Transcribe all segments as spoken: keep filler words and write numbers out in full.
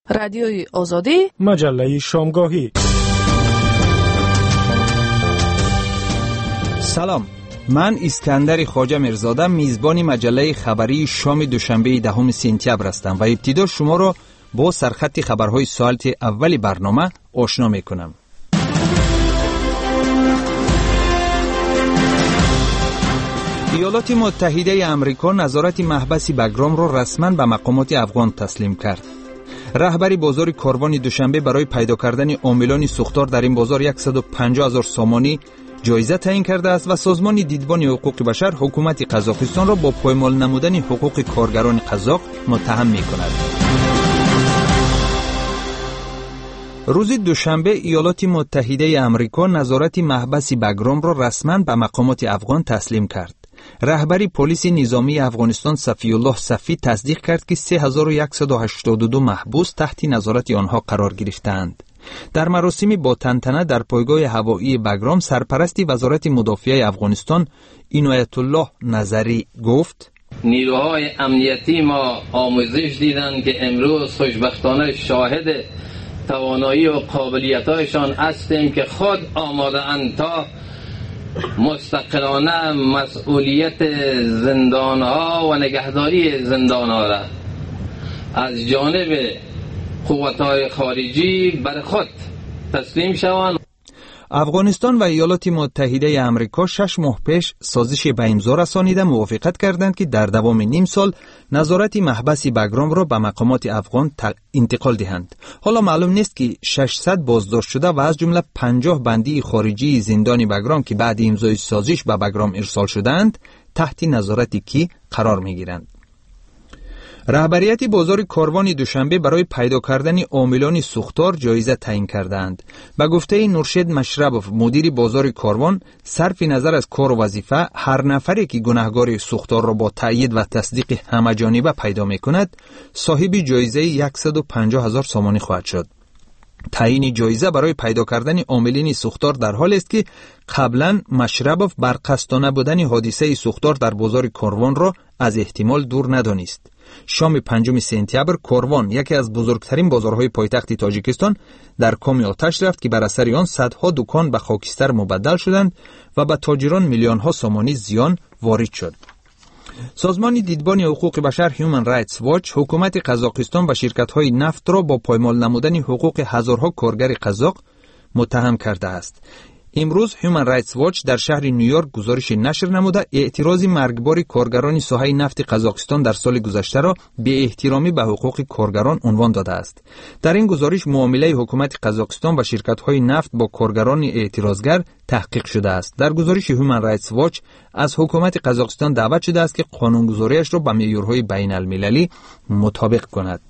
رادیوی آزادی، مجله شامگاهی. سلام، من اسکندر خواجه میرزاده میزبان مجله خبری شام دوشنبه دهم سپتامبر هستم و ابتدا شما را با سرخط خبرهای ساعت اول برنامه آشنا میکنم. ایالات متحده آمریکا نظارت محبس بگرام را رسما به مقامات افغان تسلیم کرد. رهبری بازار کاروان دوشنبه برای پیدا کردن عاملان سوختار در این بازار صد و پنجاه هزار سامانی جایزه تعیین کرده است و سازمان دیدبان حقوق بشر حکومت قزاقستان را با پایمال نمودن حقوق کارگران قزاق متهم می‌کند. روز دوشنبه ایالات متحده آمریکا نظارت محبس بگرام را رسما به مقامات افغان تسلیم کرد. رهبری پلیس نظامی افغانستان صفی الله صفی تصدیق کرد که سه هزار و صد و هشتاد و دو محبوس تحت نظارت آنها قرار گرفتند. در مراسمی با تنتنه در پایگاه هوایی بگرام سرپرست وزارت مدافعه افغانستان عنایت الله نظری گفت: نیروهای امنیتی ما آموزش دیدند که امروز خوشبختانه شاهد توانایی و قابلیت‌هایشان هستیم که خود آماده اند تا مستقلانه مسئولیت زندانها و نگهداری زندانها را از جانب قوت‌های خارجی بر خود تسلیم شوند. افغانستان و ایالات متحده آمریکا شش ماه پیش سازش به امضا رسانیده موافقت کردند که در دوام نیم سال نظارت محبس بگرام را به مقامات افغان انتقال دهند. حالا معلوم نیست که ششصد بازداشت شده و از جمله پنجاه بندی خارجی زندان بگرام که بعد امضای سازش به بگرام ارسال شدند تحت نظارت کی قرار می‌گیرند. رهبریت بازار کاروان دوشنبه برای پیدا کردن عاملان سوختار جایزه تعیین کردند. به گفته نورشید مشربوف مدیر بازار کاروان، صرف نظر از کار و وظیفه، هر نفری که گناهکار سوختار را با تأیید و تصدیق همه‌جانبه پیدا می‌کند صاحب جایزه صد و پنجاه هزار سامانی خواهد شد. تعیین جایزه برای پیدا کردن عاملین سوختار در حال است که قبلا مشربوف بر قصدانه بودن حادثه سوختار در بازار کاروان را از احتمال دور ندانست. شام پنجم سپتامبر کاروان، یکی از بزرگترین بازارهای پایتخت تاجیکستان، در کام آتش رفت که بر اثر آن صدها دکان به خاکستر مبدل شدند و به تاجران میلیون‌ها سامانی زیان وارد شد. سازمان دیدبان حقوق بشر هیومن رایتس واچ حکومت قزاقستان و شرکت‌های نفت را با پایمال نمودن حقوق هزارها کارگر قزاق متهم کرده است. امروز هیومن رایتس واچ در شهر نیویورک گزارش نشر نموده اعتراض مرگبار کارگران ساحه نفت قزاقستان در سال گذشته را به احترامی به حقوق کارگران عنوان داده است. در این گزارش معامله حکومت قزاقستان و شرکت‌های نفت با کارگران اعتراضگر تحقیق شده است. در گزارش هیومن رایتس واچ از حکومت قزاقستان دعوت شده است که قانونگذاریش را با معیارهای بین‌المللی مطابق کند.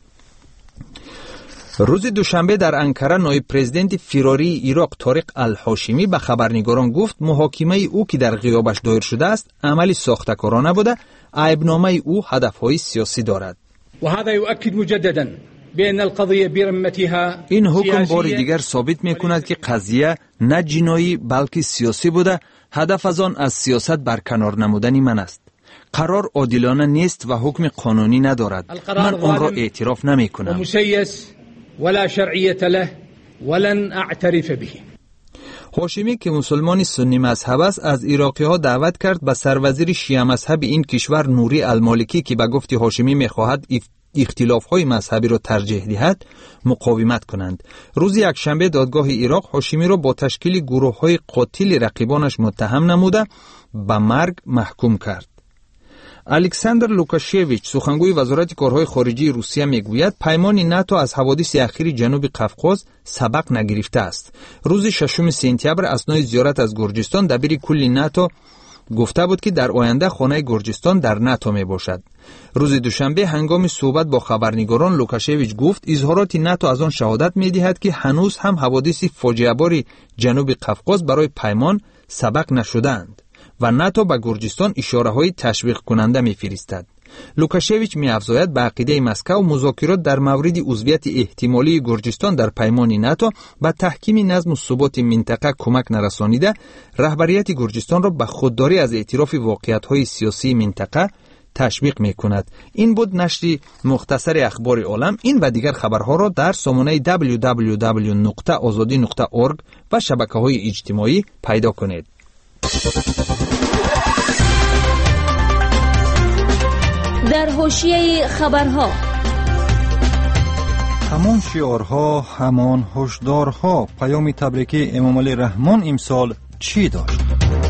روز دوشنبه در انکره نایب پرزیدنت فراری عراق طارق الهاشمی به خبرنگاران گفت محاکمه او که در غیابش دایر شده است عملی ساخته‌کارانه بوده، عیبنامه او هدف‌های سیاسی دارد. وهذا يؤكد مجددا بأن القضية برمتها این حکم بار دیگر ثابت می‌کند که قضیه نه جنایی بلکه سیاسی بوده. هدف از آن از سیاست برکنار نمودن من است. قرار عادلانه نیست و حکم قانونی ندارد. من آن را اعتراف نمی‌کنم. ولا شرعیة له ولن اعترف به. هاشمی که مسلمان سنی مذهب است از عراقی ها دعوت کرد به سروزیر شیعه مذهب این کشور نوری المالکی که به گفت هاشمی میخواهد اختلاف های مذهبی را ترجیح دهد مقاومت کنند. روز یکشنبه دادگاه عراق هاشمی را با تشکیل گروه های قاتل رقیبانش متهم نموده به مرگ محکوم کرد. الکساندر لوکاشویچ سخنگوی وزارت کارهای خارجی روسیه میگوید پیمان ناتو از حوادث اخیر جنوب قفقاز سبق نگرفته است. روز ششم سپتامبر اثنای زیارت از گرجستان دبیر کل ناتو گفته بود که در آینده خانه گرجستان در ناتو می باشد. روز دوشنبه هنگام صحبت با خبرنگاران لوکاشویچ گفت اظهارات ناتو از آن شهادت می دهد که هنوز هم حوادث فاجعه بار جنوب قفقاز برای پیمان سبق نشدند و ناتو به گرجستان اشاره های تشویق کننده می فرستد. لوکاشویچ می افزاید به عقیده مسکو مذاکرات در مورد عضویت احتمالی گرجستان در پیمان ناتو به تحکیم نظم و ثبات منطقه کمک نرسانیده، رهبریت گرجستان را به خودداری از اعتراف واقعیت‌های سیاسی منطقه تشویق می کند. این بود نشر مختصر اخبار عالم. این و دیگر خبرها را در سامانه دبلیو دبلیو دبلیو نقطه آزادی نقطه اورگ و شبکه‌های اجتماعی پیدا کنید. در حاشیه خبرها همان شعارها، همان هشدارها، پیام تبریکی امام علی رحمان امسال چی داشت؟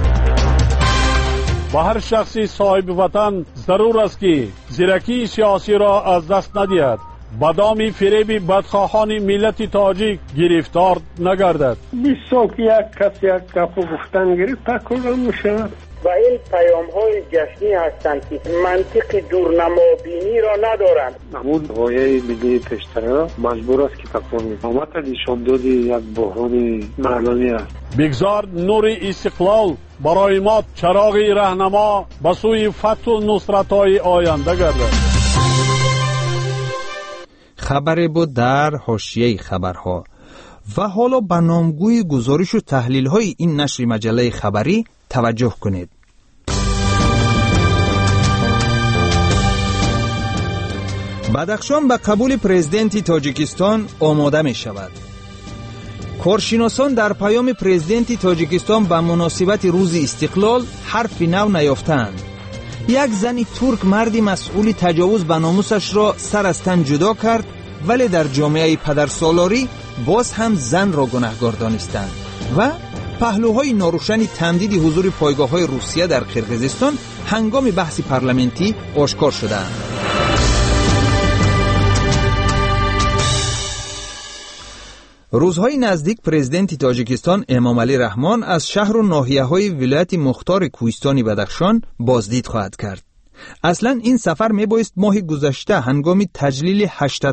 با هر شخصی صاحب وطن ضرور است که زیرکی سیاسی را از دست ندهد، با دام فریب بدخواهان ملت تاجیک گرفتار نگردد. بیست سال که یک کس یک گپ گفتن گرفت تکرار میشود و این پیام های جشنی هستند که منطق دورنمابینی را ندارند. همون غایه ملی پیشتر مجبور است که تکرار می کند. نشان دادی یک بحران معنوی است. بگذار نور استقلال برای ما چراغ راهنما به سوی فتح و نصرت‌های آینده گردد. خبری بود در حاشیه خبرها. و حالا به نامگوی گزارش و تحلیل های این نشر مجله خبری توجه کنید. بدخشان به قبول پرزیدنت تاجیکستان آماده می شود. کارشناسان در پیام پرزیدنت تاجیکستان به مناسبت روز استقلال حرف نو نیافتند. یک زن ترک مردی مسئول تجاوز به ناموسش را سر از تن جدا کرد، ولی در جامعه پدرسالاری باز هم زن را گناهکار دانستند و پهلوهای ناروشن تمدید حضور پایگاه‌های روسیه در قرقیزستان هنگام بحث پارلمانتی آشکار شدند. روزهای نزدیک پرزیدنت تاجیکستان امام علی رحمان از شهر و ناحیه‌های ولایت مختار کوهستانی بدخشان بازدید خواهد کرد. اصلا این سفر میبایست ماه گذشته هنگام تجلیل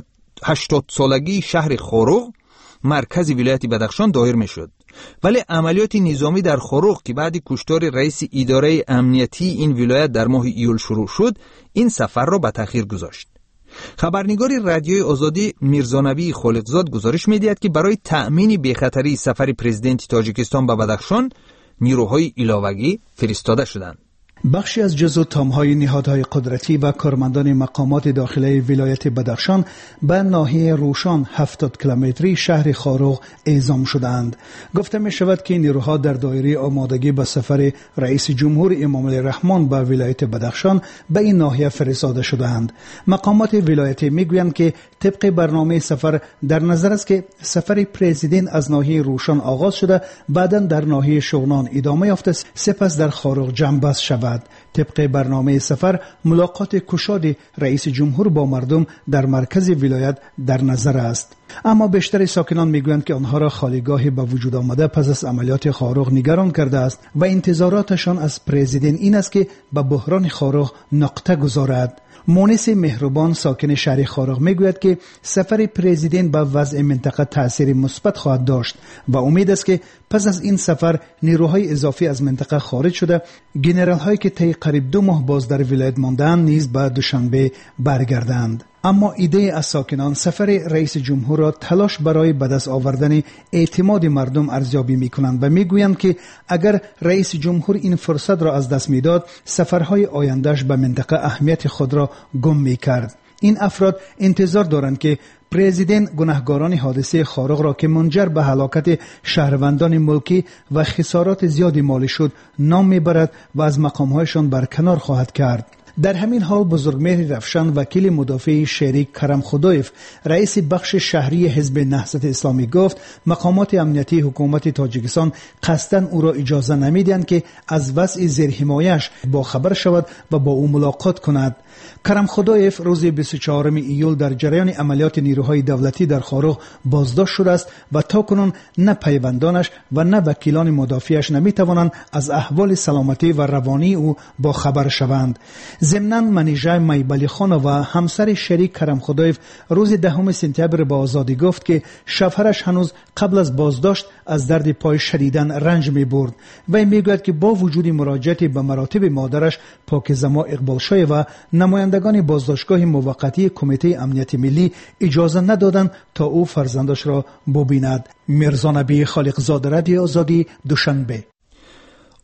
هشتاد سالگی شهر خاروغ مرکز ولایت بدخشان دایر میشد، ولی عملیات نظامی در خاروغ که بعد کشتار رئیس اداره امنیتی این ولایت در ماه ایول شروع شد این سفر را به تأخیر گذاشت. خبرنگار رادیوی آزادی میرزانبی خالقزاد گزارش می‌دهد که برای تأمین بی‌خطری سفر پرزیدنت تاجیکستان به بدخشان نیروهای علاوه‌ای فرستاده شدند. بخشی از جزء تام‌های نهادهای قدرتی و کارمندان مقامات داخلی ولایت بدخشان به ناحیه روشان هفتاد کیلومتری شهر خاروغ اعزام شدند. گفته می شود که نیروها در دایره آمادگی به سفر رئیس جمهور امام علی رحمان به ولایت بدخشان به این ناحیه فرستاده شدند. مقامات ولایتی می گویند که طبق برنامه سفر در نظر است که سفر پرزیدنت از ناحیه روشان آغاز شده، بعداً در ناحیه شغنان ادامه یافته، سپس در خاروغ جنبست شود. طبق برنامه سفر ملاقات کشاد رئیس جمهور با مردم در مرکز ولایت در نظر است. اما بیشتر ساکنان میگویند که آنها را خالیگاهی به وجود آمده پس از عملیات خاروغ نگران کرده است و انتظاراتشان از پرزیدنت این است که به بحران خاروغ نقطه گذارد. مونس مهربان ساکن شهر خاروغ میگوید که سفر پرزیدنت به وضع منطقه تأثیر مثبت خواهد داشت و امید است که پس از این سفر نیروهای اضافی از منطقه خارج شده، گنرال هایی که طی قریب دو ماه باز در ولایت ماندند نیز به دوشنبه برگردند. اما ایده از ساکنان سفر رئیس جمهور را تلاش برای به دست آوردن اعتماد مردم ارزیابی می‌کنند و می‌گویند که اگر رئیس جمهور این فرصت را از دست می‌داد، سفرهای آیندهش به منطقه اهمیت خود را گم می‌کرد. این افراد انتظار دارند که پرزیدنت گناهکاران حادثه خاروغ را که منجر به هلاکت شهروندان ملکی و خسارات زیادی مالی شد نام میبرد و از مقامهایشان برکنار خواهد کرد. در همین حال بزرگمهر رفشان وکیل مدافع شریک کرم خدایف رئیس بخش شهری حزب نهضت اسلامی گفت مقامات امنیتی حکومت تاجیکستان قصداً او را اجازه نمیدهند که از وضع زیرحمایه‌اش با خبر شود و با او ملاقات کند. کرم خدایف روز بیست و چهارم ایول در جریان عملیات نیروهای دولتی در خاروغ بازداشت شده است و تاکنون نه پیوندانش و نه وکیلان مدافعش نمیتوانند از احوال سلامتی و روانی او با خبر شوند. ضمناً منیژه میبلی خان و همسر شریک کرم خدایف روز دهم سپتامبر با آزادی گفت که شوهرش هنوز قبل از بازداشت از درد پای شدیداً رنج میبرد و میگوید که با وجود مراجعت به مراتب مادرش پاکزما اقبال شای و نمایندگان بازداشتگاه موقتی کمیته امنیت ملی اجازه ندادند تا او فرزندش را ببیند. میرزا نبی خالقزاد رادیو آزادی دوشنبه.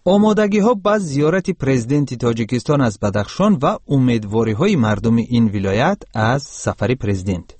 آمادگی ها با زیارت پرزیدنت تاجیکستان از بدخشان و امیدواری های مردم این ولایت از سفر پرزیدنت.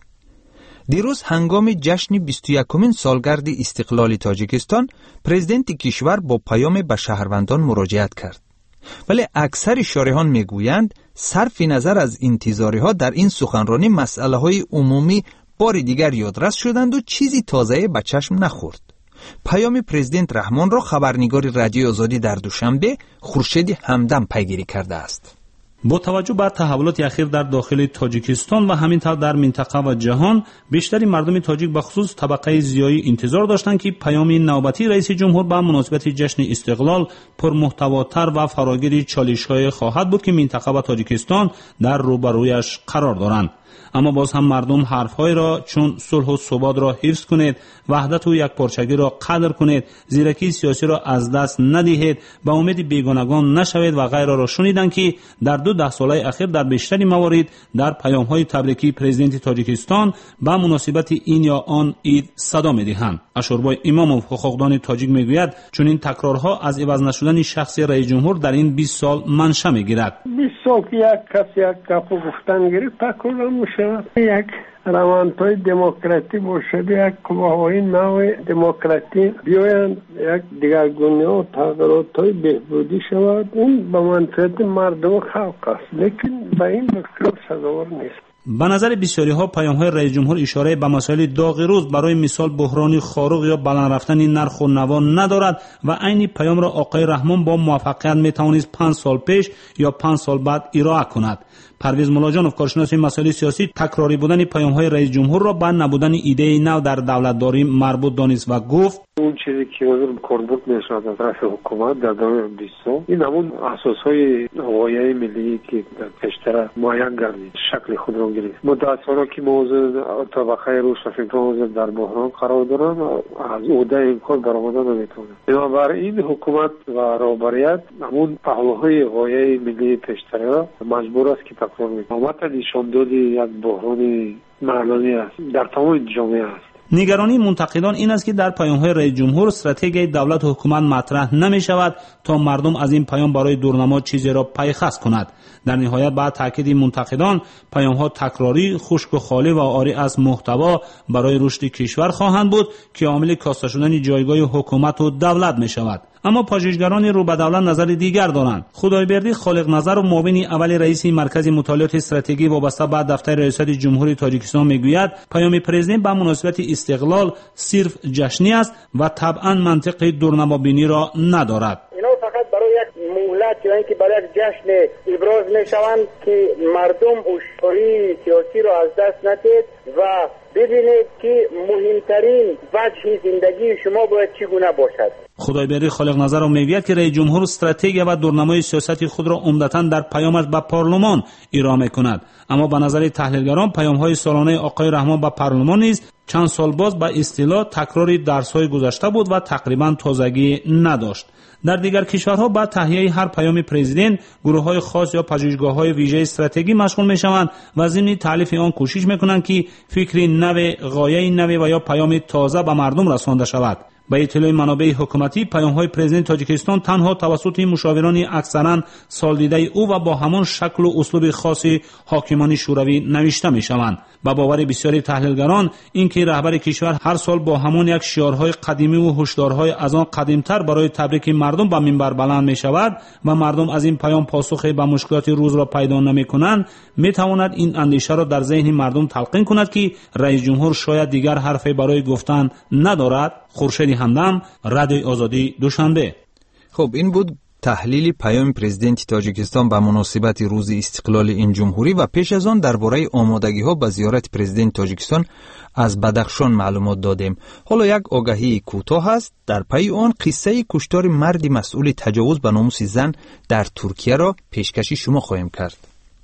دیروز هنگام جشن بیست و یکمین سالگرد استقلال تاجیکستان، پرزیدنت کشور با پیام به شهروندان مراجعت کرد. ولی اکثر شارحان میگویند صرف نظر از انتظاری ها در این سخنرانی مسئله های عمومی بار دیگر یادرس شدند و چیزی تازه به چشم نخورد. پیام پرزیدنت رحمان را خبرنگار رادیو آزادی در دوشنبه خورشید همدم پیگیری کرده است. با توجه به تحولات اخیر در داخل تاجیکستان و همینطور در منطقه و جهان، بیشتری مردم تاجیک به خصوص طبقه زیایی انتظار داشتند که پیام نوبتی رئیس جمهور به مناسبت جشن استقلال پرمحتواتر و فراگیر چالش‌های خواهد بود که منطقه و تاجیکستان در روبرویش قرار دارند. اما باز هم مردم حرفهای را چون صلح و ثبات را حفظ کنید، وحدت و یکپارچگی را قدر کنید، زیرکی سیاسی را از دست ندهید، به امید بیگانگان نشوید و غیره را شنیدند که در دو ده ساله اخیر در بیشتری موارد در پیام‌های تبریکی پرزیدنت تاجیکستان به مناسبت این یا آن عید صدا می‌دهند. اشوربای اماموف حقوقدان تاجیک میگوید چون این تکرارها از عوض نشدن شخص رئیس جمهور در این بیست سال منشأ می‌گیرد. بیست سال که یک کس یک گپ گفتن گرفت تکرار میشه. یک روانتای دموکراتی باشد، یک قواهای نوع دموکراتی بیایند، یک دیگرگونی و تغییرات‌های بهبودی شود، این به منفعت مردم خلق است، لیکن به این مطلب سزاوار نیست. به نظر بسیاری ها پیام های رئیس جمهور اشاره به مسائل داغ روز برای مثال بحران خاروق یا بلند رفتن نرخ و نوا ندارد و عین پیام را آقای رحمان با موفقیت می توانست پنج سال پیش یا پنج سال بعد ارائه کند. پرویز ملاجانوف کارشناس مسائل سیاسی تکراری بودن پیام های رئیس جمهور را به نبودن ایده نو در دولتداری مربوط دانست و گفت اون چیزی که حضور کاربرد میشود از طرف حکومت در دوره بیست سال این همون اساسهای غایه ملی که در پیشتر معین گردید شکل خود را گرفت. متاسفانه که موضوع طبقه روشنفکران در بحران قرار دارند از عهده این کار برآمده نمیتونند. بنابراین حکومت و رهبریت همون پهلوهای غایه ملی پیشتر مجبور است که تکرار میکنه. البته نشان دادی یک بحران معلومی است در تمام جامعه است. نگرانی منتقدان این است که در پیام‌های رئیس جمهور استراتژی دولت و حکومت مطرح نمی شود تا مردم از این پیام برای دورنما چیزی را پیخست کند. در نهایت بعد تاکید منتقدان پیام‌ها تکراری، خشک و خالی و عاری از محتوا برای رشد کشور خواهند بود که عامل کاسته شدن جایگاه حکومت و دولت می شود. اما پژوهشگران رو به دولت نظر دیگر دارند. خدایبردی خالق نظر و معاون اول رئیس مرکز مطالعات استراتژی وابسته به دفتر ریاست جمهوری تاجیکستان میگوید پیام پرزیدنت به مناسبت استقلال صرف جشنی است و طبعا منطق دورنمابینی را ندارد. اینا فقط برای یک مهلت یا اینکه برای یک جشن ابراز میشوند که مردم هوشیاری سیاسی را از دست ندهید و ببینید که مهمترین وجه زندگی شما باید چگونه باشد. خدایبری خالق نظر را میگوید که رئیس جمهور استراتژی و دورنمای سیاسی خود را عمدتاً در پیامش به پارلمان ارائه می‌کند. اما به نظر تحلیلگران پیام‌های سالانه آقای رحمان به پارلمان نیز چند سال باز به اصطلاح تکرار درس‌های گذشته بود و تقریباً تازگی نداشت. در دیگر کشورها بعد تهیه هر پیام پرزیدنت گروه‌های خاص یا پژوهشگاه‌های ویژه استراتژی مشغول می‌شوند و ضمن تالیف آن کوشش می‌کنند که فکری نو، غایه نو و یا پیام تازه به مردم رسانده شود. به اطلاع منابع حکومتی پیام‌های پرزیدنت تاجیکستان تنها توسط مشاوران اکثرا سالدیده او و با همان شکل و اسلوب خاص حاکمان شوروی نوشته می‌شوند. با باور بسیاری تحلیلگران اینکه رهبر کشور هر سال با همان یک شعارهای قدیمی و هشدارهای از آن قدیمتر برای تبریک مردم به منبر بلند می‌شود و مردم از این پیام پاسخی به مشکلات روز را پیدا نمی‌کنند، می‌تواند این اندیشه را در ذهن مردم تلقین کند که رئیس جمهور شاید دیگر حرفی برای گفتن ندارد. خورشید همدم، رادیو آزادی، دوشنبه. خب این بود تحلیل پیام پرزیدنت تاجیکستان به مناسبت روز استقلال این جمهوری و پیش از آن درباره آمادگی‌ها به زیارت پرزیدنت تاجیکستان از بدخشان معلومات دادیم. حالا یک آگهی کوتاه است. در پی آن قصه کشتار مردی مسئول تجاوز به ناموس زن در ترکیه را پیشکشی شما خواهیم کرد.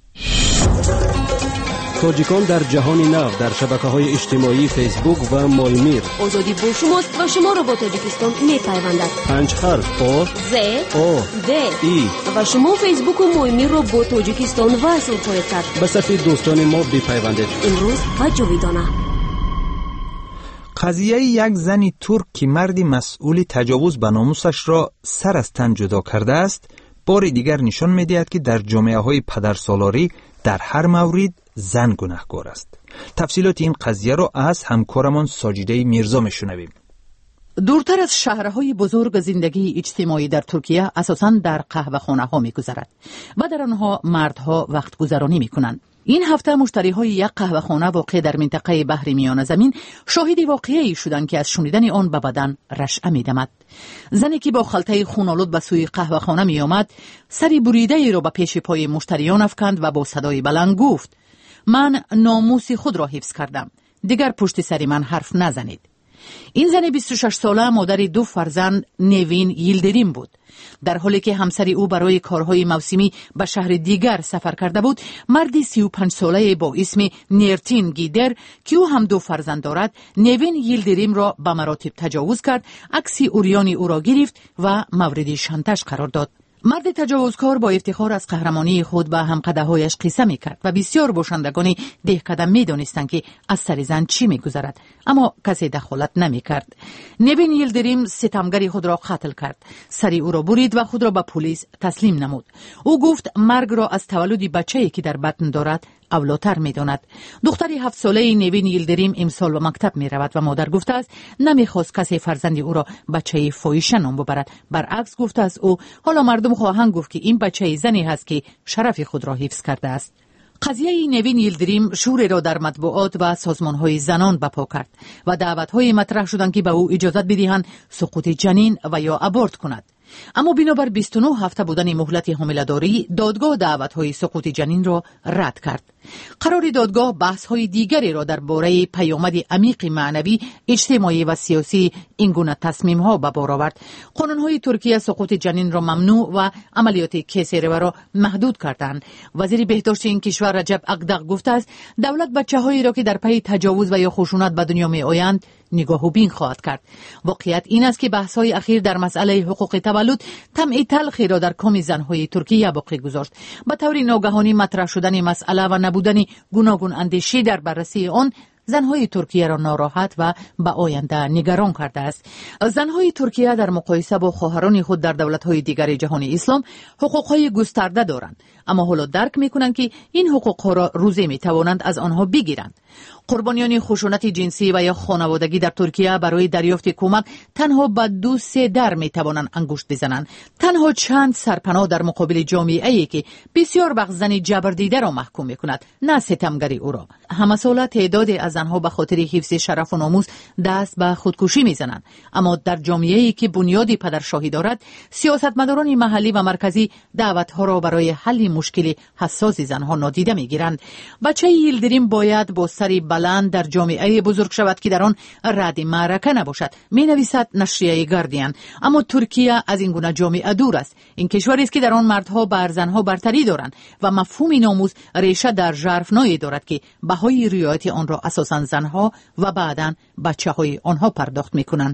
تاجیکان در جهان نو در شبکه‌های اجتماعی فیسبوک و مالمیر. آزادی با شماست و شما را با تاجیکستان می‌پیوندد. پنج حرف آ ز آ د ای و شما فیسبوک و مالمیر را با تاجیکستان وصل خواهید کرد. به صفحه دوستان ما بپیوندید. امروز و جاویدانه. قضیه یک زنی ترک که مردی مسئول تجاوز به ناموسش را سر از تن جدا کرده است، بار دیگر نشان می‌دهد که در جامعه‌های پدرسالاری در هر مورد زن گناهکار است. تفصیلات این قضیه را از همکارمان ساجده میرزا میشنویم. دورتر از شهرهای بزرگ زندگی اجتماعی در ترکیه اساساً در قهوه‌خانه ها می‌گذرد و در آنها مردها وقت گذرانی می‌کنند. این هفته مشتری‌های یک قهوه‌خانه واقع در منطقه بحر میانه زمین شاهد واقعه‌ای شدند که از شنیدن آن به بدن رشحه می‌دمد. زنی که با خلطه خون‌آلود به سوی قهوه‌خانه می‌آمد، سری بریده‌ای را به پیش پای مشتریان افکند و با صدای بلند گفت: من ناموس خود را حفظ کردم، دیگر پشت سر من حرف نزنید. این زن بیست و شش ساله مادر دو فرزند نیوین ییلدریم بود. در حالی که همسر او برای کارهای موسمی به شهر دیگر سفر کرده بود، مردی سی و پنج ساله با اسم نیرتین گیدر که او هم دو فرزند دارد، نیوین ییلدریم را به مراتب تجاوز کرد، عکس عریان او را گرفت و مورد شانتاژ قرار داد. مرد تجاوزکار با افتخار از قهرمانی خود به همقده‌هایش قصه می‌کرد و بسیار باشندگان دهقدم می‌دانستند که از سر زن چی می‌گذرد، اما کسی دخالت نمی‌کرد. نیوین ییلدریم ستمگری خود را قتل کرد، سری او را برید و خود را به پلیس تسلیم نمود. او گفت مرگ را از تولد بچه‌ای که در بطن دارد اولاتر می‌داند. دختری هفت ساله نیوین ییلدریم امسال به مکتب می‌رود و مادر گفته است نمی‌خواست کسی فرزند او را بچه فاحشه نام ببرد. برعکس گفته است او حالا مردم خواهند گفت که این بچه زنی هست که شرف خود را حفظ کرده است. قضیه نیوین ییلدریم شور را در مطبوعات و سازمان‌های زنان بپا کرد و دعوت‌های مطرح شدند که به او اجازه بدهند سقوط جنین و یا ابورت کند. اما بنابر بیست و نه هفته بودن مهلت حامله‌داری، دادگاه دعوت‌های سقوط جنین را رد کرد. قرار دادگاه بحث‌های دیگری را درباره پیامد عمیق معنوی، اجتماعی و سیاسی این گونه تصمیم‌ها به بار آورد. قانون‌های ترکیه سقوط جنین را ممنوع و عملیات کیسری را محدود کردند. وزیر بهداشت این کشور رجب اقدق گفته است دولت بچه‌هایی را که در پی تجاوز و یا خشونت به دنیا می‌آیند نگاه و بین خواهد کرد. واقعیت این است که بحث‌های اخیر در مسئله حقوق تولد طمع تلخی را در کام زن‌های ترکیه باقی گذاشت. به طور ناگهانی مطرح شدن مسئله و نبودن گوناگون اندیشه در بررسی آن زنهای ترکیه را ناراحت و به آینده نگران کرده است. زنهای ترکیه در مقایسه با خواهران خود در دولت‌های دیگر جهان اسلام حقوق‌های گسترده دارند، اما حالا درک می‌کنند که این حقوق‌ها را روزی می‌توانند از آنها بگیرند. قربانیان خشونت جنسی و یا خانوادگی در ترکیه برای دریافت کمک تنها به دو سه در می‌توانند انگشت بزنند. تنها چند سرپناه در مقابل جامعه‌ای که بسیار وقت زن جبردیده را محکوم می‌کند، نه ستمگری او را. همه ساله تعدادی از آنها به خاطر حفظ شرف و ناموس دست به خودکشی می‌زنند، اما در جامعه‌ای که بنیادی پدرشاهی دارد، سیاستمداران محلی و مرکزی دعوت‌ها را برای حل مشکل حساس زنها نادیده می‌گیرند. بچه ییلدریم باید با سری بلند در جامعه بزرگ شود که در آن رد معرکه نباشد، می‌نویسد نشریه گاردین. اما ترکیه از این گونه جامعه دور است. این کشوری است که در آن مردها بر زنها برتری دارند و مفهوم ناموس ریشه در ژرفنایی دارد که بهای رعایت آن را اساساً زنها و بعداً بچه‌های آنها پرداخت می‌کنند.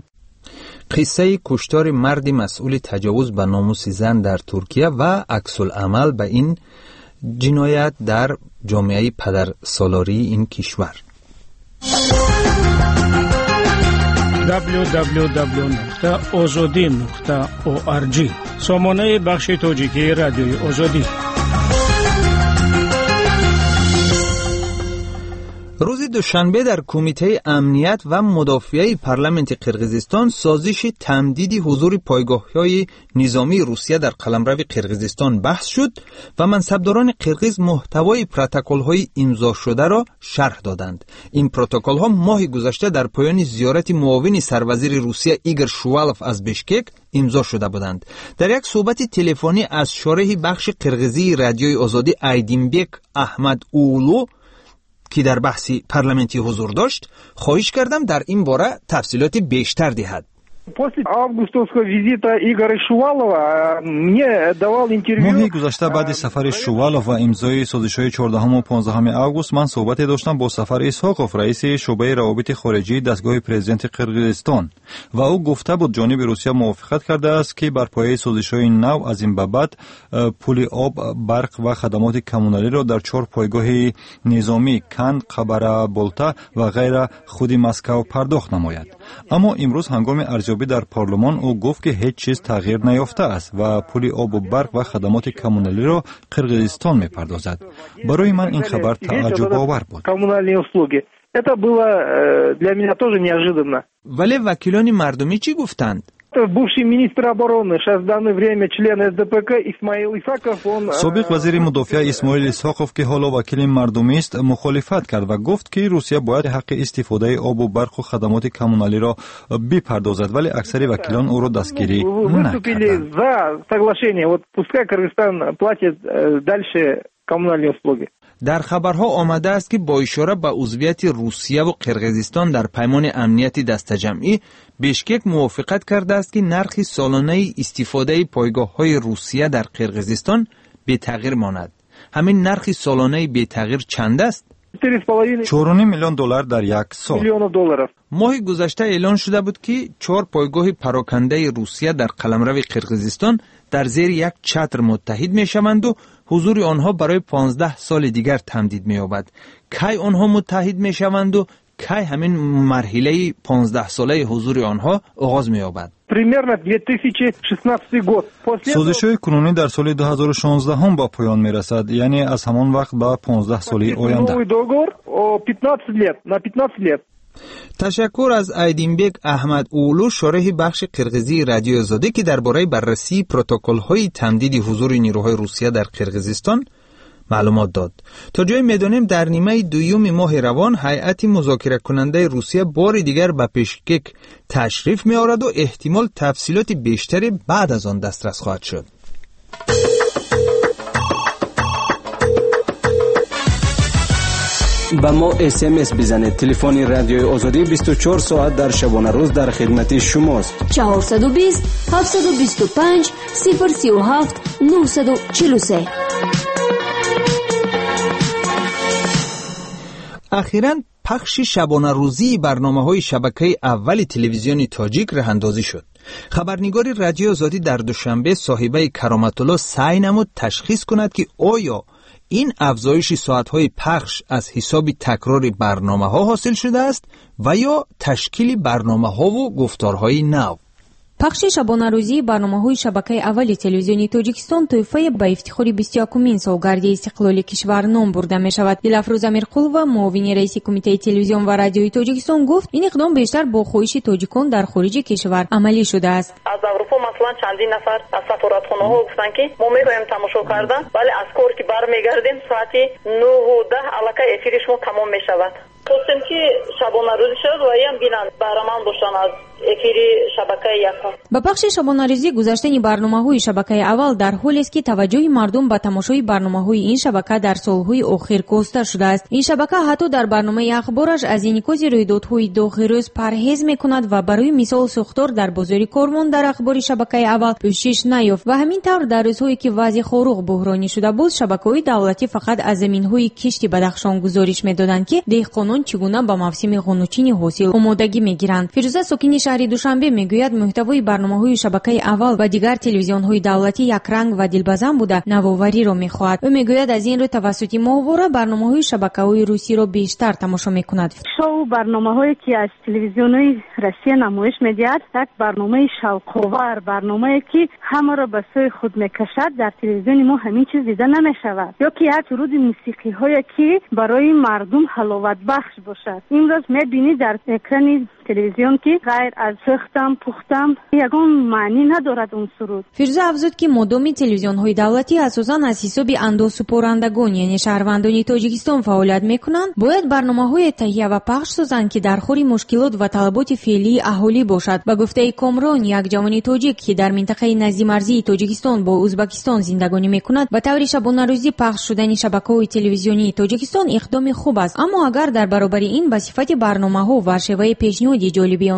قصه کشتار مرد مسئول تجاوز به ناموس زن در ترکیه و عکس العمل به این جنایت در جامعه پدرسالاری این کشور. دبلیو دبلیو دبلیو نقطه آزادی نقطه او آر جی سامانه بخش تاجیکی رادیوی آزادی. روز دوشنبه در کمیته امنیت و مدافعه پارلمانت قرقیزستان سازش تمدید حضور پایگاه‌های نظامی روسیه در قلمرو قرقیزستان بحث شد و منصبداران قرقیز محتوای پروتکل‌های امضا شده را شرح دادند. این پروتکل‌ها ماه گذشته در پایان زیارت معاون سروزیر روسیه ایگور شوالوف از بشکک امضا شده بودند. در یک صحبت تلفنی از شارح بخش قرقیزی رادیوی آزادی ایدینبک احمد اولو که در بحث پارلمانتی حضور داشت، خواهش کردم در این باره تفصیلات بیشتر دهد. После августовского визита Игоря Шувалова мне давал интервью. моҳи гузашта баъди сафари Шувалов ва имзои созишҳои чордаҳум понздаҳум август ман суҳбате доштам бо Сафар Исҳоқов, раиси шуъбаи равобити хориҷии дастгоҳи президенти Қирғизистон, ва ӯ гуфта буд ҷониби Русия мувофиқат кардааст ки бар пояи созишҳои нав аз ин ба баъд пули об, барқ ва хадамоти коммуналиро дар чор пойгоҳи низомӣ Кан, Қабара, Болта ва ғайра худи Москав пардохт намояд. аммо имрӯз ҳангоми арзёбӣ дар парлумон ӯ гуфт ки ҳеҷ чиз тағйир наёфтааст ва пули обу барқ ва хадамоти коммуналиро Қирғизистон мепардозад. барои ман ин хабар тааҷҷубовар буд. Коммунальные услуги. Это было для меня тоже неожиданно. вале вакилони мардумӣ чӣ гуфтанд? Бывший министр обороны, сейчас в данное время член эс дэ пэ ка Исмаил Исаков, он... собиқ вазири мудофиа Исмоил Исҳоқов, ки ҳоло вакили мардумист, мухолифат кард ва гуфт ки Русия бояд ҳаққи истифодаи обу барқу хадамоти коммуналиро бипардозад, вале аксари вакилон ӯро дастгирӣ выступили за соглашение. Вот пускай Кыргызстан платит дальше коммунальные услуги. дар хабарҳо омадааст ки бо ишора ба узвияти Русияву Қирғизистон дар паймони амнияти дастаҷамъӣ, Бишкек мувофиқат кардааст ки нархи солонаи истифодаи пойгоҳҳои Русия дар Қирғизистон бетағйир монад. ҳамин нархи солонаи бетағйир чанд аст? чор و نیم миллион доллар дар як сол. моҳи гузашта эълон шуда буд ки чор пойгоҳи парокандаи Русия дар қаламрави Қирғизистон дар зери як чатр муттаҳид мешаванду ҳузури онҳо барои понздаҳ соли дигар тамдид меёбад. кай онҳо муттаҳид мешаванду кай ҳамин марҳилаи понздаҳсолаи ҳузури онҳо оғоз меёбад? Примерно две тысячи шестнадцатый год. созишҳои кунунӣ дар соли ду ҳазору шонздаҳум ба поён мерасад, яъне аз ҳамон вақт ба понздаҳ соли оянда. Новый договор о пятнадцать лет, на пятнадцать лет. ташаккур аз Айдинбек Аҳмадоӯлу, шораҳи бахши қирғизии радиои Озодӣ, ки дар бораи баррасии протоколҳои тамдиди ҳузури нирӯҳои Русия дар Қирғизистон маълумот дод. то ҷое медонем дар нимаи дуюми моҳи равон ҳайати музокиракунандаи Русия бори дигар ба Бишкек ташриф меораду эҳтимол тафсилоти бештаре баъд аз он дастрас хоҳад шуд. ба мо эс эм эс бизанед. телефони радиои Озодӣ бисту чор соат дар шабона рӯз дар хидмати шумост. чаҳорсаду бист ҳафтсаду бисту панҷ сифр сию ҳафт нуҳсаду чилу се. ахиран пахши шабонарӯзии барномаҳои шабакаи аввали телевизиони тоҷик раҳандозӣ шуд. хабарнигори радиои Озодӣ дар душанбе соҳибаи Кароматулло саъй намуд ташхис кунад ки оё ин афзоиши соатҳои пахш аз ҳисоби такрори барномаҳо ҳосил шудааст ва ё ташкили барномаҳову гуфторҳои нав. пахши шабонарӯзии барномаҳои шабакаи аввали телевизиони Тоҷикистон тӯҳфае ба ифтихори бисту якумин солгарди истиқлоли кишвар ном бурда мешавад. Дилафрӯз Амирқулова, муовини раиси кумитаи телевизион ва радиои Тоҷикистон гуфт, ин иқдом бештар бо хоҳиши тоҷикон дар хориҷи кишвар амалӣ шудааст. аз аврупо масалан чандин нафар аз сафоратхонаҳо гуфтанд ки мо мероем тамошо кардан, вале аз кор ки бармегардем соати нӯҳу даҳ аллакай эфири шумо тамом мешавад. خواستم که شبانه‌روزی شد و هم بینن برمان باشن از افیری شبکه یکم. با بخش شبانه‌روزی گذاشتن برنامه‌های شبکه اول در حالی است که توجه مردم به تماشای برنامه‌های این شبکه در سال‌های اخیر کاسته شده است. این شبکه حتی در برنامه اخبارش از انعکاس رویدادهای داخلی روز پرهیز می‌کند و برای مثال ساختار در بازار کارمند در اخبار شبکه اول پوشش نیافت و همین طور در روزهایی که وضع خاروق بحرانی شده بود شبکه‌های دولتی فقط از زمین‌های کشت بدخشان گزارش می‌دادند که دهقانان چگونه با موسم غنوچین حاصل آمادگی می‌گیرند. فیروزه ساکن شهر دوشنبه میگوید محتوای برنامه‌های شبکه اول و دیگر تلویزیون‌های دولتی یک رنگ و دلبزن بوده نوآوری را می‌خواهد. او میگوید از این رو توسط ماهواره برنامه‌های شبکه‌های روسی را بیشتر تماشا می‌کند. شو برنامه‌هایی که از تلویزیون‌های روسیه نمایش می‌دهد یک برنامه شوق‌آور، برنامه‌ای که همه را به سوی خود می‌کشد. در تلویزیون ما همین چیز دیده نمی‌شود. یا که یک سرود موسیقی‌هایی که برای مردم حلاوت بخش باشد. امروز می‌بینید در اکران تلویزیون که غیر از سختم پختم یگان معنی ندارد اون سرود. فیروزه افزود که مدام تلویزیون‌های دولتی اساساً از حساب اندازه‌سپارندگان یعنی شهروندان تاجیکستان فعالیت می‌کنند، باید برنامه‌های تهیه و پخش سازند که در خور مشکلات و طلبات فعلی اهالی باشد. به گفته کامران، یک جوان تاجیک که در منطقه نزدیک مرزی تاجیکستان با ازبکستان زندگانی می‌کند، به طور شبانه‌روزی پخش شدن شبکه‌های تلویزیونی تاجیکستان اقدام خوب است، اما اگر در برابر این به صفت برنامه‌ها و شیوه پیشنهاد جالبی آنها نیز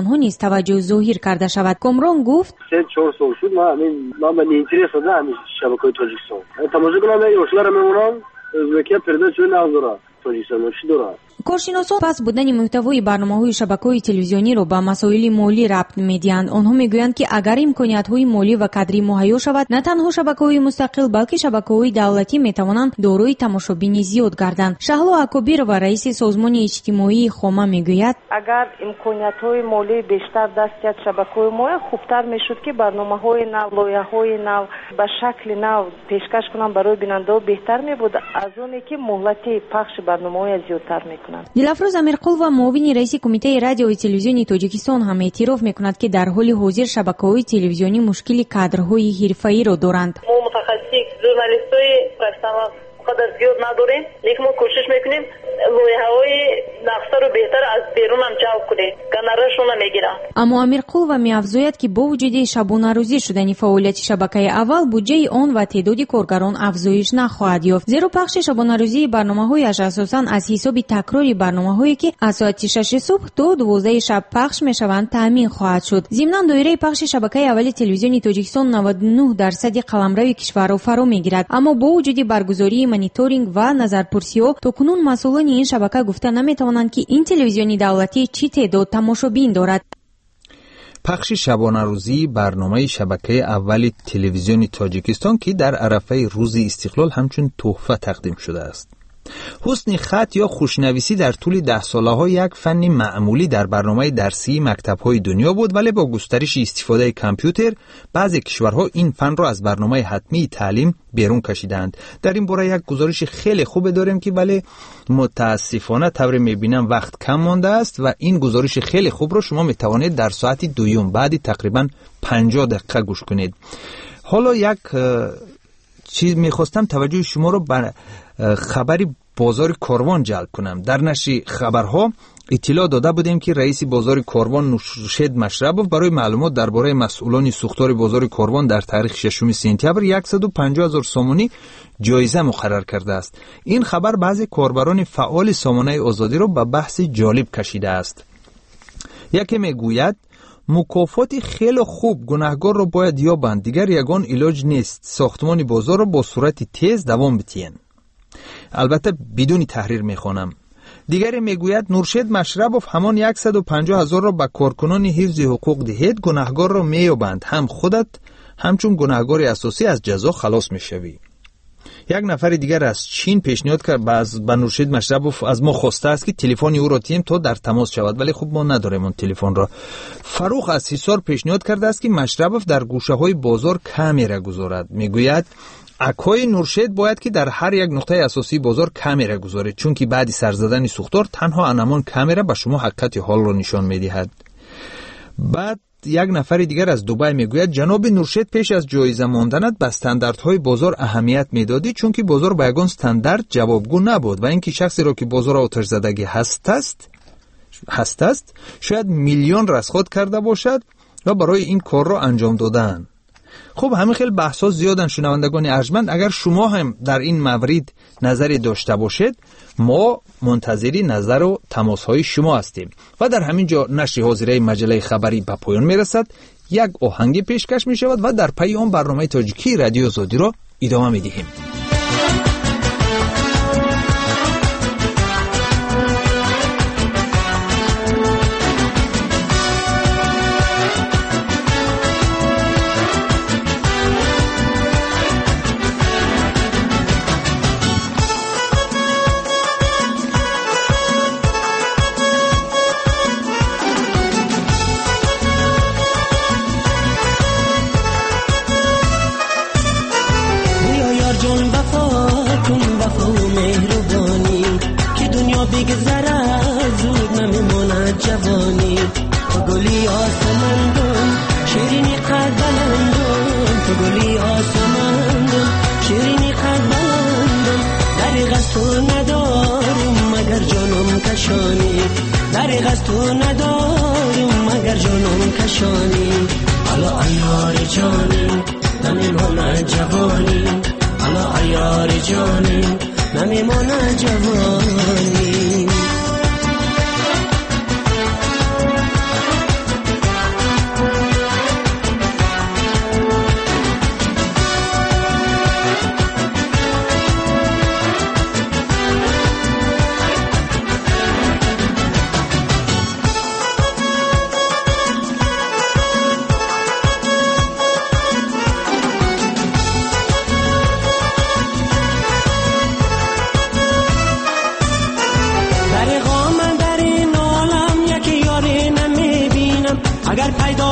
توجه ظاهر کرده شود. کامران گفت سه چهار سال شد ما همین ما من اینترنت شده همین شبکه‌های تاجیکستان تماشا کنم من یوشلار میمونم ازبکیه پرده چون نذاره تاجیکستان چی داره. کارشناسان پس بودن محتوای برنامه‌های شبکه‌های تلویزیونی را به مسائل مالی ربط می‌دهند. آنها می‌گویند که اگر امکانات‌های مالی و کادری مهیا شود، نه تنها شبکه‌های مستقل بلکه شبکه‌های دولتی می‌توانند دارای تماشابینی زیاد گردند. شهلا اکبر و رئیس سازمان اجتماعی خامه می‌گوید اگر امکانات‌های مالی بیشتر دست یافت شبکه‌های مالی خوبتر می‌شد که برنامه‌های نو، لایحه‌های نو به شکل نو پیشکش کنند برای بیننده بهتر می‌بود از اونی که مهلت پخش برنامه‌های زیادتر می‌کنند. دلافروز امیرقل و معاون رئیس کمیته رادیو و تلویزیونی تاجیکستان هم اعتراف می‌کند که در حال حاضر شبکه‌های تلویزیونی مشکل کادرهای حرفه‌ای را دارند. ما متخصصی ژورنالیست‌های رسانه قدر زیاد نداریم، لیکن ما کوشش میکنیم لایحه‌های نقشه رو بهتر از بیرون هم جلب کنیم که نرشون نمیگیرن. اما امیرقل و می‌افزاید که با وجود شبانه روزی شدن فعالیت شبکه اول بودجه آن و تعداد کارگران افزایش نخواهد یافت، زیرا پخش شبانه روزی برنامه‌هایش اساساً از حساب تکراری برنامه‌هایی که از ساعت شش صبح تا دوازده شب پخش می‌شوند تامین خواهد شد. ضمناً دایره پخش شبکه اول تلویزیونی تاجیکستان نود و نه درصد قلمرو کشور را فرا می‌گیرد، اما با وجود برگزاری مانیتورینگ و نظرپرسی‌ها تاکنون مسئولان این شبکه گفته نمی‌توانند که این تلویزیونی دولتی چی تعداد تماشابین دارد. پخش شبانه روزی برنامه شبکه اول تلویزیون تاجیکستان که در عرفه روز استقلال همچون تحفه تقدیم شده است. حسن خط یا خوشنویسی در طول ده ساله ها یک فن معمولی در برنامه درسی مکتب های دنیا بود، ولی با گسترش استفاده کامپیوتر بعضی کشورها این فن را از برنامه حتمی تعلیم بیرون کشیدند. در این باره یک گزارش خیلی خوب داریم که ولی متاسفانه طور میبینم وقت کم مانده است و این گزارش خیلی خوب رو شما میتوانید در ساعت دویم بعد تقریبا پنجاه دقیقه گوش کنید. حالا یک چیز میخواستم توجه شما رو به خبری بازار کاروان جلب کنم. در نشر خبرها اطلاع داده بودیم که رئیس بازار کاروان نورشید مشربوف برای معلومات درباره مسئولان سوختار بازار کاروان در تاریخ ششم سپتامبر صد و پنجاه هزار سامانی جایزه مقرر کرده است. این خبر بعضی کاربران فعال سامانه آزادی را به بحث جالب کشیده است. یکی میگوید مکافات خیلی خوب گناهکار را باید یابند، دیگر یگان علاج نیست، ساختمان بازار را با صورت تیز دوام بدهید. البته بدون تحریر میخوانم. دیگری میگوید نورشید مشربوف همان صد و پنجاه هزار را به کارکنان حفظ حقوق دهید، گناهکار را مییابند، هم خودت همچون گناهکار اساسی از جزا خلاص میشوی. یک نفر دیگر از چین پیشنهاد کرد باز به نورشید مشربوف از ما خواسته است که تلفن او را تیم تا در تماس شود، ولی خب ما نداریم اون تلفن را. فروخ از حصار پیشنهاد کرده است که مشربوف در گوشه های بازار کامرا گذارد. میگوید اکای نورشید باید که در هر یک نقطه اساسی بازار کامرا گذارد، چون که بعد سر زدن سوختار تنها انمان کامرا به شما حقیقت حال را نشان میدهد. بعد یک نفر دیگر از دبی میگوید جناب نورشید پیش از جایزه ماندنت به استانداردهای بازار اهمیت میدادی، چون که بازار به یگان استاندارد جوابگو نبود و اینکه شخصی را که بازار آتش زدگی هست است هست است شاید میلیون رصد کرده باشد و برای این کار را انجام دادن. خب همین خیلی بحثا زیادن شنوندگان ارجمند. اگر شما هم در این مورد نظری داشته باشید ما منتظری نظر و تماس های شما هستیم. و در همین جا نشر حاضره مجله خبری به پایان میرسد. یک آهنگ پیشکش می شود و در پی آن برنامه تاجیکی رادیو آزادی را ادامه می دهیم. دریغ از تو ندارم مگر جانم کشانی، حالا ایار جانی نمیمونه جوانی، حالا ایار جانی نمیمونه جوانی. اگر پیدا